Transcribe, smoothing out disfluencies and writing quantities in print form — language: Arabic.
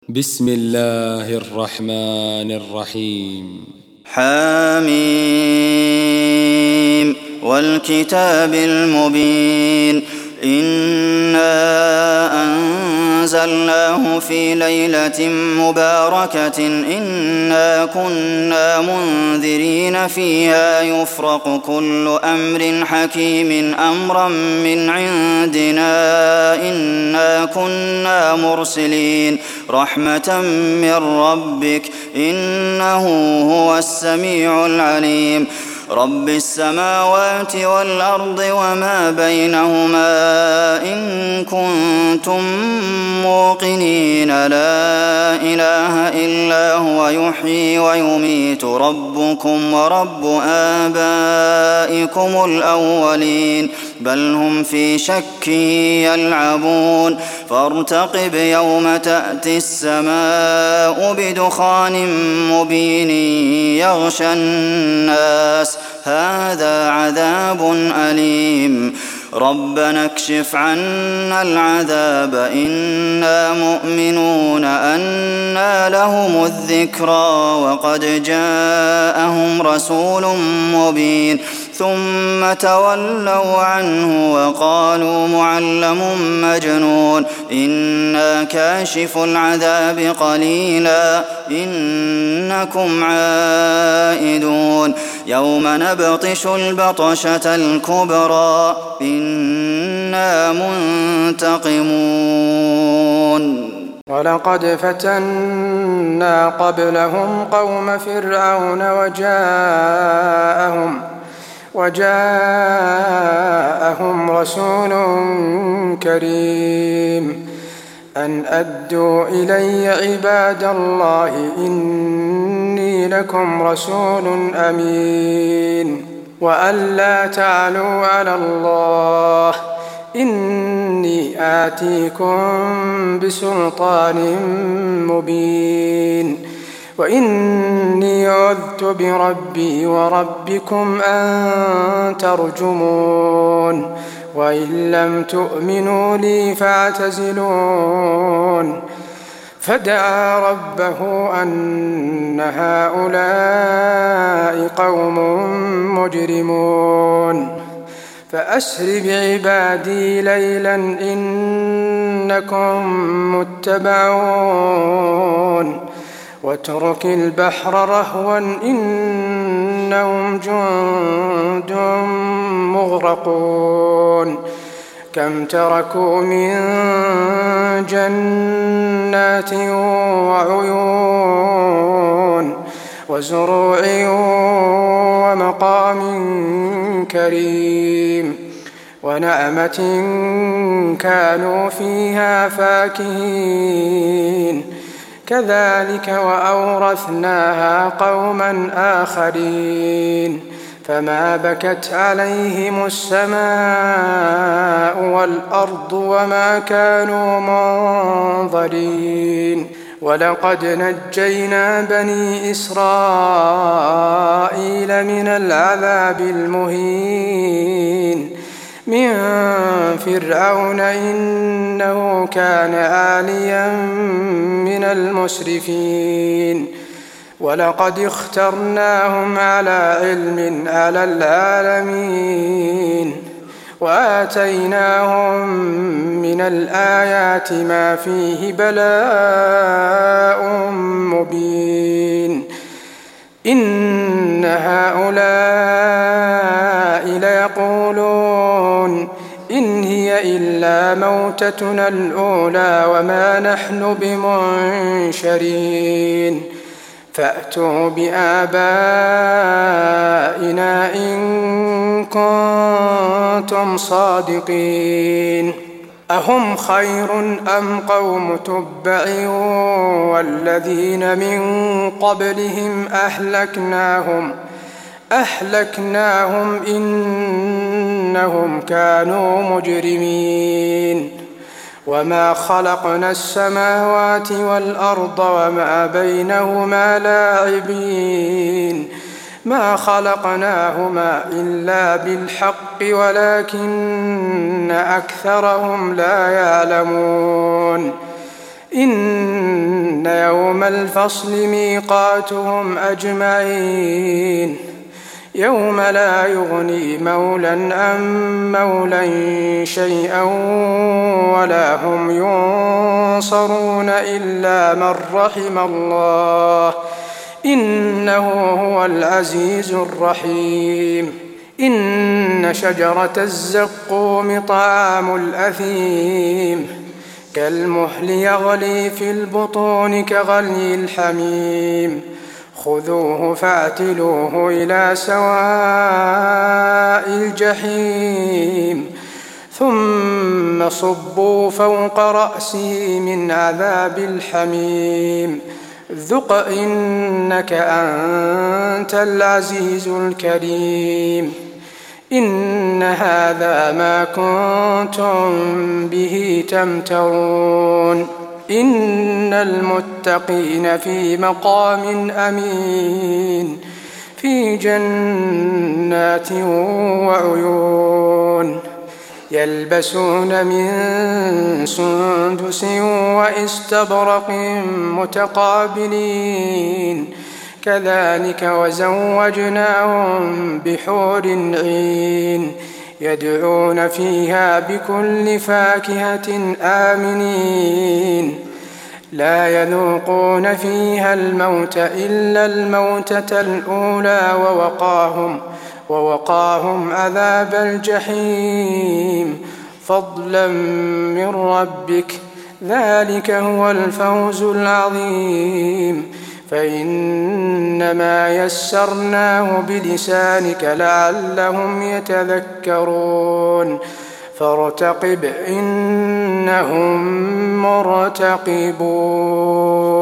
بسم الله الرحمن الرحيم. حميم والكتاب المبين إنا أنزلناه في ليلة مباركة إنا كنا منذرين فيها يفرق كل أمر حكيم أمرا من عندنا إنا كنا مرسلين رحمة من ربك إنه هو السميع العليم رب السماوات والأرض وما بينهما إن كنتم موقنين لا إله إلا هو يحيي ويميت ربكم ورب آبائكم الأولين بل هم في شك يلعبون فارتقب يوم تأتي السماء بدخان مبين يغشى الناس هذا عذاب أليم ربنا اكشف عنا العذاب إنا مؤمنون أنى لهم الذكرى وقد جاءهم رسول مبين ثم تولوا عنه وقالوا معلم مجنون إنا كاشف العذاب قليلا إنكم عائدون يوم نبطش البطشة الكبرى إنا منتقمون ولقد فتنا قبلهم قوم فرعون وجاءهم رسول كريم أن أدوا إلي عباد الله إني لكم رسول أمين وأن لا تعلوا على الله إني آتيكم بسلطان مبين وإني عذت بربي وربكم أن ترجمون وإن لم تؤمنوا لي فاعتزلون فدعا ربه أن هؤلاء قوم مجرمون فأسر بعبادي ليلا إنكم متبعون واترك البحر رهوا إنهم جند مغرقون كم تركوا من جنات وعيون وزروع ومقام كريم ونعمة كانوا فيها فاكهين كذلك وأورثناها قوما آخرين فما بكت عليهم السماء والأرض وما كانوا منظرين ولقد نجينا بني إسرائيل من العذاب المهين من فرعون إنه كان عاليا من المسرفين ولقد اخترناهم على علم على العالمين وآتيناهم من الآيات ما فيه بلاء مبين إن هؤلاء ليقولون إن هي إلا موتتنا الأولى وما نحن بمنشرين فأتوا بآبائنا إن كنتم صادقين أهم خير أم قوم تبع والذين من قبلهم أهلكناهم إنهم كانوا مجرمين وما خلقنا السماوات والأرض وما بينهما لاعبين ما خلقناهما إلا بالحق ولكن أكثرهم لا يعلمون إن يوم الفصل ميقاتهم أجمعين يوم لا يغني مولى عن مولى شيئا ولا هم ينصرون إلا من رحم الله إنه هو العزيز الرحيم إن شجرة الزقوم طعام الأثيم كالمهل يغلي في البطون كغلي الحميم خذوه فاعتلوه إلى سواء الجحيم ثم صبوا فوق رأسه من عذاب الحميم ذق إنك أنت العزيز الكريم إن هذا ما كنتم به تمترون إن المتقين في مقام أمين في جنات وعيون يلبسون من سندس وإستبرق متقابلين كذلك وزوجناهم بحور عين يدعون فيها بكل فاكهة آمنين لا يذوقون فيها الموت إلا الموتة الأولى ووقاهم عذاب الجحيم فضلا من ربك ذلك هو الفوز العظيم فإنما يسرناه بلسانك لعلهم يتذكرون فارتقب إنهم مرتقبون